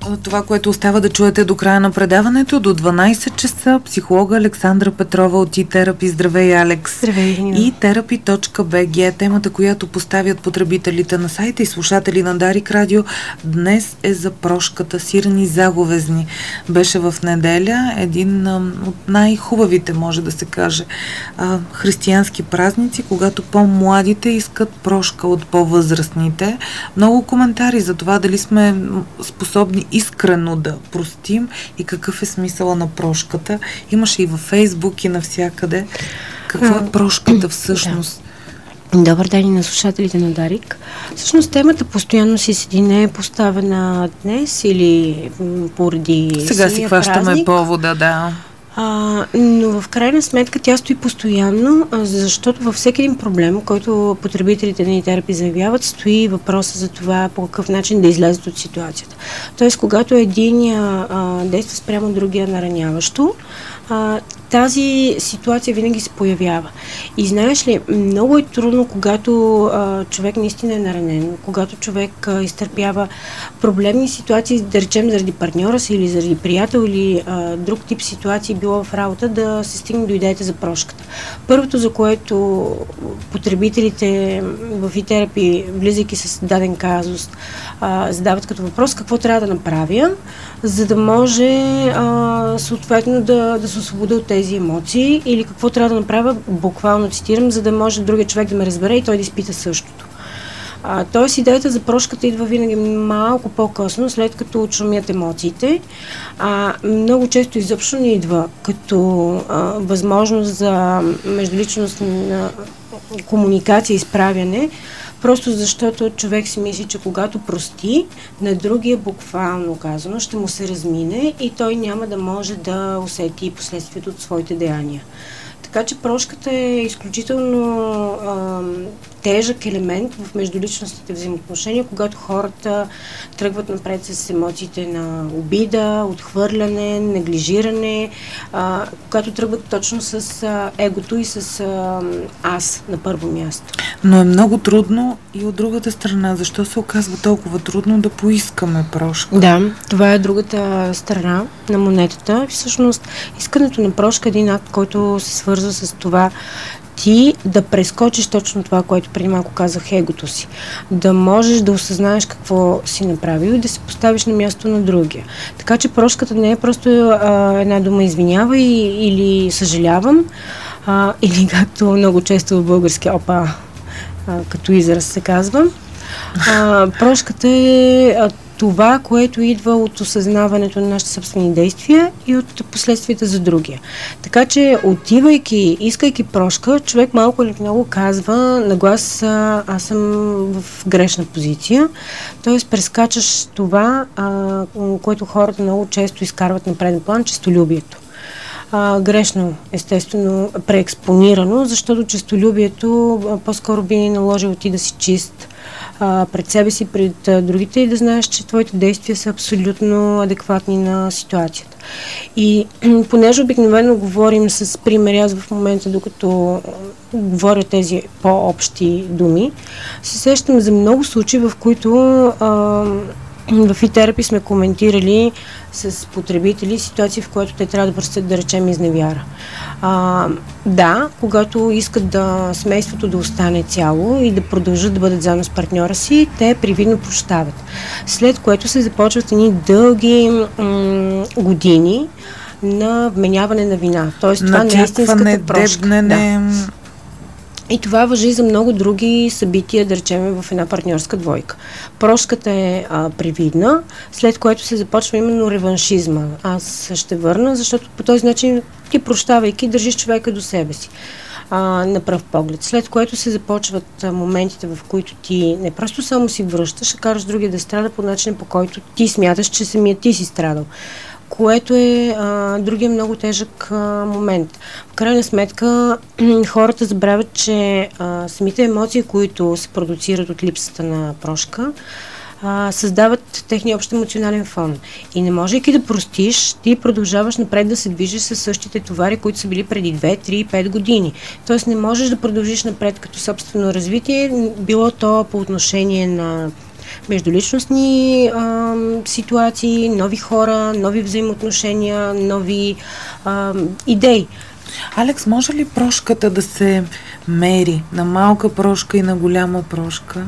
това, което остава да чуете до края на предаването, до 12 часа, психолога Александра Петрова от eTherapy. Здравей, Алекс! Здравей! eTherapy.bg, темата, която поставят потребителите на сайта и слушатели на Дарик Радио, днес е за прошката, сирене и заговезни. Беше в неделя един от най-хубавите, може да се каже, християнски празници, когато по-младите искат прошка от по-възрастните. Много коментари за това дали сме способни искрено да простим и какъв е смисъла на прошката. Имаше и във Фейсбук и навсякъде. Какво е прошката всъщност? Да. Добър ден и на слушателите на Дарик. Всъщност темата постоянно си седи, не е поставена днес или поради сега си хващаме празник. Повода, да. Но в крайна сметка тя стои постоянно, защото във всеки един проблем, който потребителите на eTherapy заявяват, стои въпроса за това по какъв начин да излезат от ситуацията. Тоест, когато единия действа спрямо другия нараняващо, тази ситуация винаги се появява. И знаеш ли, много е трудно, когато човек наистина е наранен, когато човек изтърпява проблемни ситуации, да речем заради партньора си или заради приятел или друг тип ситуации било в работа, да се стигне до идеята за прошката. Първото, за което потребителите в eTherapy, влизайки с даден казус, задават като въпрос какво трябва да направя, за да може съответно да се освободя от тези емоции, или какво трябва да направя, буквално цитирам, за да може другия човек да ме разбере и той да изпита същото. Тоест идеята за прошката идва винаги малко по-късно, след като отшумят емоциите. Много често изобщо не идва като възможност за междуличностна комуникация и справяне, просто защото човек си мисли, че когато прости, на другия буквално казано ще му се размине и той няма да може да усети последствието от своите деяния. Така че прошката е изключително тежък елемент в междуличностните взаимоотношения, когато хората тръгват напред с емоциите на обида, отхвърляне, неглижиране, когато тръгват точно с егото и с аз на първо място. Но е много трудно и от другата страна. Защо се оказва толкова трудно да поискаме прошка? Да, това е другата страна на монетата. Всъщност, искането на прошка е един акт, който се свързва с това ти да прескочиш точно това, което преди малко казах, егото си. Да можеш да осъзнаеш какво си направил и да се поставиш на място на другия. Така че прошката не е просто една дума извинявай или съжалявам, или както много често в български като израз се казва. Прошката е това, което идва от осъзнаването на нашите собствени действия и от последствията за другия. Така че, отивайки, искайки прошка, човек малко или много казва наглас, аз съм в грешна позиция. Тоест, прескачаш това, което хората много често изкарват на преден план, честолюбието. Грешно, естествено, преекспонирано, защото честолюбието по-скоро би наложило ти да си чист пред себе си, пред другите и да знаеш, че твоите действия са абсолютно адекватни на ситуацията. И понеже обикновено говорим с примери, аз в момента, докато говоря тези по-общи думи, се сещам за много случаи, в които в eTherapy сме коментирали с потребители ситуации, в които те трябва да простят, да речем, изневяра. Да, когато искат да семейството да остане цяло и да продължат да бъдат заедно с партньора си, те привидно прощават. След което се започват едни дълги години на вменяване на вина. Тоест това не е истинската прошка. Да. И това важи за много други събития, да речем, в една партньорска двойка. Прошката е привидна, след което се започва именно реваншизма. Аз ще върна, защото по този начин ти прощавайки, държиш човека до себе си. На пръв поглед. След което се започват моментите, в които ти не просто само си връщаш, а караш другия да страда по начин, по който ти смяташ, че самият ти си страдал. Което е другия много тежък момент. В крайна сметка хората забравят, че самите емоции, които се продуцират от липсата на прошка, създават техния общ емоционален фон. И не можейки да простиш, ти продължаваш напред да се движиш със същите товари, които са били преди 2, 3, 5 години. Тоест не можеш да продължиш напред като собствено развитие, било то по отношение на междуличностни ситуации, нови хора, нови взаимоотношения, нови идеи. Алекс, може ли прошката да се мери на малка прошка и на голяма прошка?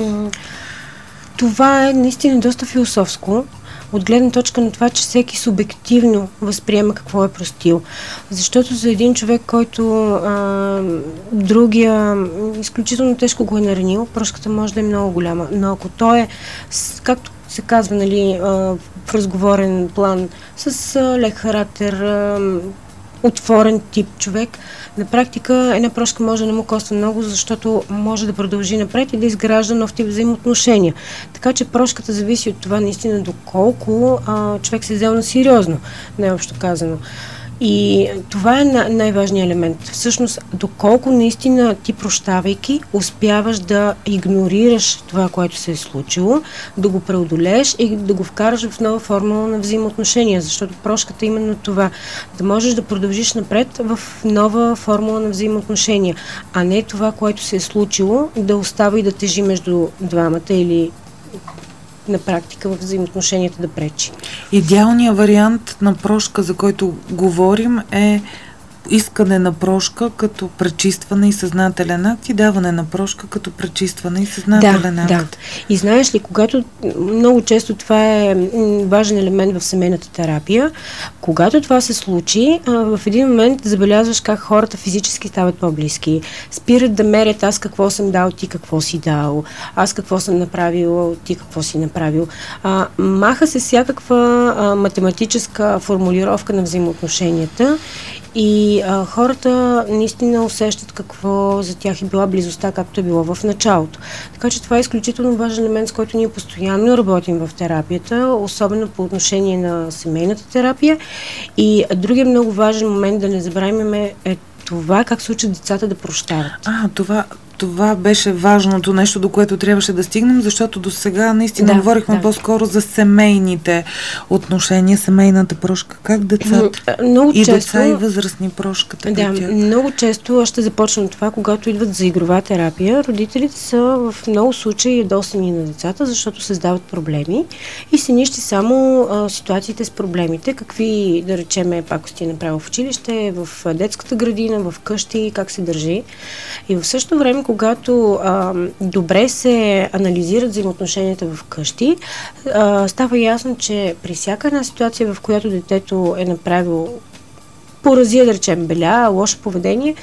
Това е наистина доста философско, от гледна точка на това, че всеки субективно възприема какво е простил. Защото за един човек, който другия изключително тежко го е наранил, прошката може да е много голяма. Но ако той е, както се казва, нали, в разговорен план, с лек характер, отворен тип човек, на практика една прошка може да не му коства много, защото може да продължи напред и да изгражда нов тип взаимоотношения. Така че прошката зависи от това наистина доколко човек се взел на сериозно, най-общо казано. И това е най-важният елемент. Всъщност, доколко наистина ти, прощавайки, успяваш да игнорираш това, което се е случило, да го преодолееш и да го вкараш в нова формула на взаимоотношения, защото прошката е именно това. Да можеш да продължиш напред в нова формула на взаимоотношения, а не това, което се е случило, да остава и да тежи между двамата или на практика в взаимоотношенията да пречи. Идеалният вариант на прошка, за който говорим, е искане на прошка като пречистване и съзнателен акт и даване на прошка като пречистване и съзнателен акт. Да. И знаеш ли, когато много често това е важен елемент в семейната терапия, когато това се случи, в един момент забелязваш как хората физически стават по-близки. Спират да мерят аз какво съм дал, ти какво си дал, аз какво съм направил, ти какво си направил. Маха се всякаква математическа формулировка на взаимоотношенията и хората наистина усещат какво за тях е била близостта, както е било в началото. Така че това е изключително важен елемент, с който ние постоянно работим в терапията, особено по отношение на семейната терапия. И другия много важен момент да не забравим е това как се учат децата да прощават. Това беше важното нещо, до което трябваше да стигнем, защото до сега наистина говорихме по-скоро за семейните отношения, семейната прошка. Как децата? Деца и възрастни прошката. Много често, аз ще започна от това, когато идват за игрова терапия, родителите са в много случаи ядосани на децата, защото създават проблеми и се нищи само ситуациите с проблемите, какви, да речем, пакости е направил в училище, в детската градина, в къщи, как се държи. И в същото време, когато добре се анализират взаимоотношенията в къщи, става ясно, че при всяка една ситуация, в която детето е направило поразия, да речем, беля, лошо поведение,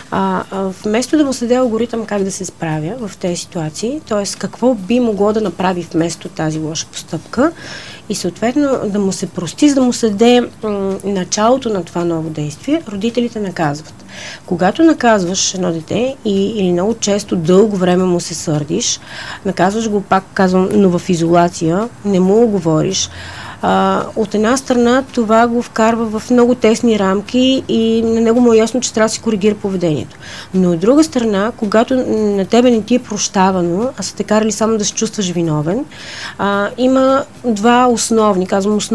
вместо да му се даде алгоритъм как да се справя в тези ситуации, т.е. какво би могло да направи вместо тази лоша постъпка и съответно да му се прости, за да му се даде началото на това ново действие, родителите наказват. Когато наказваш едно дете или много често дълго време му се сърдиш, наказваш го, пак казвам, но в изолация, не му говориш, от една страна това го вкарва в много тесни рамки и на него му е ясно, че трябва да си коригира поведението. Но от друга страна, когато на тебе не ти е прощавано, а са те карали само да се чувстваш виновен, има два основни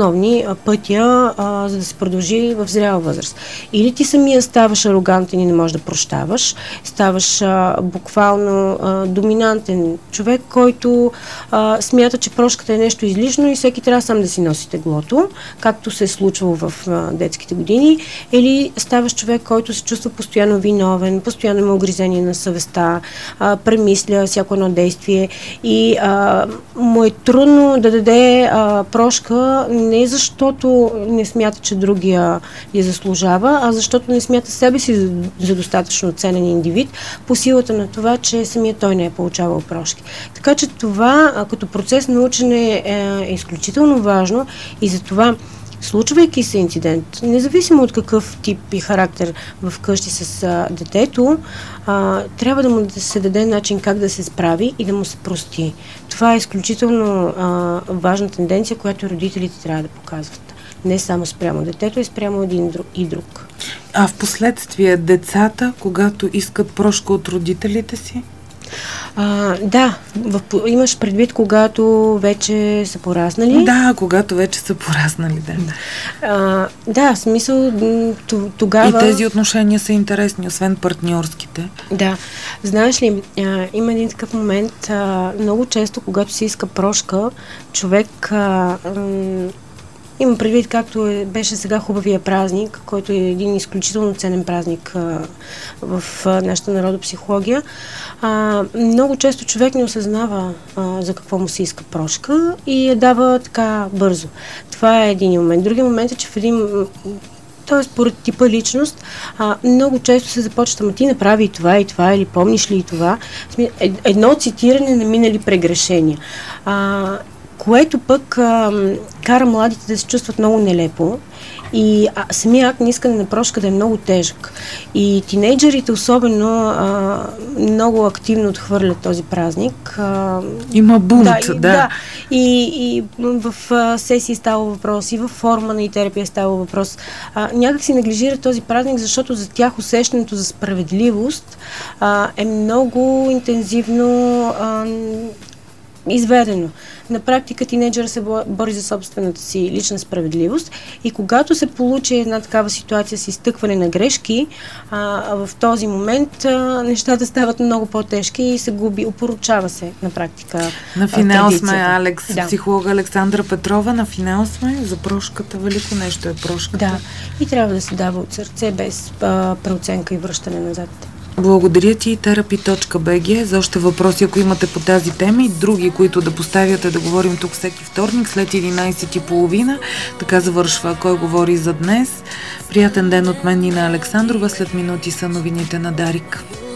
пътя, за да се продължи в зряла възраст. Или ти самия ставаш арогантен и не можеш да прощаваш, ставаш буквално доминантен човек, който смята, че прошката е нещо излишно и всеки трябва сам да си носи теглото, както се е случвало в детските години, или ставаш човек, който се чувства постоянно виновен, постоянно има огризение на съвестта, премисля всяко едно действие и му е трудно да даде прошка не защото не смята, че другия я заслужава, а защото не смята себе си за достатъчно ценен индивид по силата на това, че самият той не е получавал прошки. Така че това като процес на учене е изключително важно и за това, случвайки се инцидент, независимо от какъв тип и характер в къщи с детето, трябва да му да се даде начин как да се справи и да му се прости. Това е изключително важна тенденция, която родителите трябва да показват. Не само спрямо детето, и спрямо един и друг. А в последствие децата, когато искат прошка от родителите си? Да, имаш предвид, когато вече са пораснали? Да, когато вече са пораснали, да. Да, в смисъл тогава... И тези отношения са интересни, освен партньорските. Да. Знаеш ли, има един такъв момент, много често, когато се иска прошка, човек... Имам предвид, както беше сега хубавия празник, който е един изключително ценен празник в нашата народопсихология. Много често човек не осъзнава за какво му се иска прошка и я дава така бързо. Това е един момент. Другия момент е, че т.е. според типа личност, много често се започва, ама ти направи и това, или помниш ли и това. Едно цитиране на минали прегрешения. Което пък кара младите да се чувстват много нелепо и самия акт на искане на прошка да е много тежък. И тинейджерите особено много активно отхвърлят този празник. Има бунт, да. И в сесии става въпрос, и в форма на терапия става въпрос. Някак си неглижират този празник, защото за тях усещането за справедливост е много интензивно изведено. На практика тинейджъра се бори за собствената си лична справедливост и когато се получи една такава ситуация с изтъкване на грешки, в този момент нещата стават много по-тежки и се губи, опоручава се на практика На финал сме, Алекс, да. Психолога Александра Петрова, на финал сме за прошката. Велико нещо е прошката. Да, и трябва да се дава от сърце без преоценка и връщане назад. Благодаря ти, Therapy.bg, за още въпроси, ако имате по тази тема и други, които да поставяте, да говорим тук всеки вторник след 11:30. Така завършва Кой говори за днес. Приятен ден от мен, Нина Александрова. След минути са новините на Дарик.